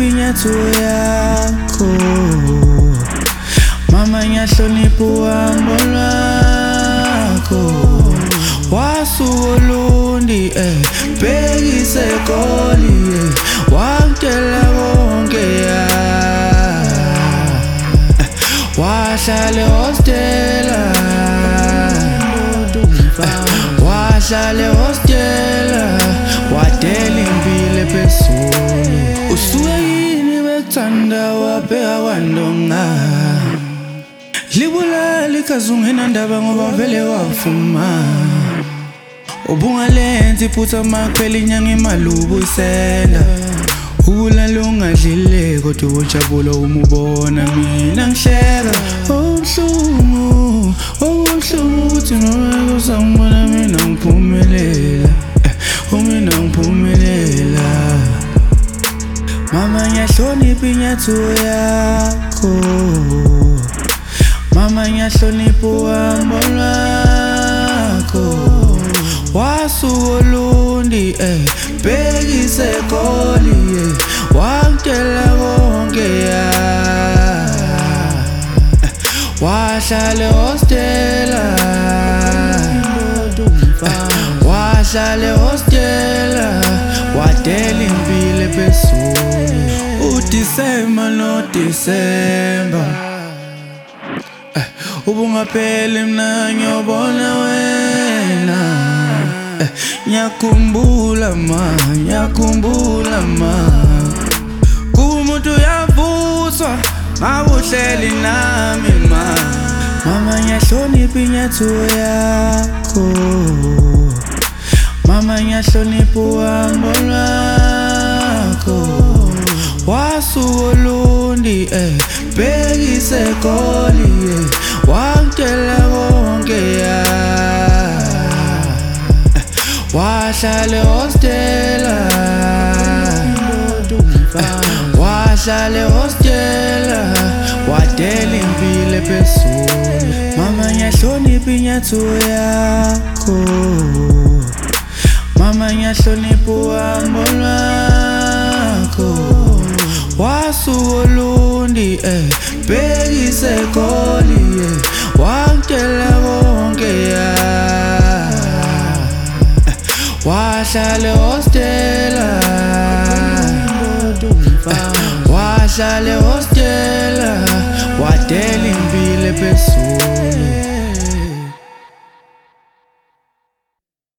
inyathu yakho mama ngiyahlonipha uhambo lwakho wasuka uLundi bhekise eGoli wangitshela konke wahlala ehostela wahlala ehostela wadela impilo ephezulu usuke yini bekuthanda wabheka kwandonga libulala ikhazi ungenandaba ngoba vele wafuma ubungalenzi iphutha amakhwela inyanga imali ubuyisela ubulala ungadlile kodwa ubunjabulo uma ubona mina ngihleka ubuhlungu ukuthi noma uzangibona mina ngiphumelela mina ngiphumelela mama ngiyahlonipha inyathu yakho mama ngiyahlonipha uhambo lwakho wasuka uLundi bhekise eGoli wangitshela konke wahlala ehostela wahlala ehostela wadela impilo ephezulu uDisemba noDisemba ubungapheli mina ngiyobona wena ngiyakhumbula ma kumuntu uyavuswa ngabuhleli nami mama ngiyahlonipha inyathu yakho mama ngiyahlonipha uhambo lwakho wasuka uLundi bhekise eGoli wangitshela konke wahlala ehostela wahlala ehostela wadela impilo ephezulu mama ngiyahlonipha inyathu yakho mama ngiyahlonipha uhambo lwakho wasuka uLundi bhekise eGoli wangitshela konke wahlala ehostela wahlala ehostela wadela impilo ephezulu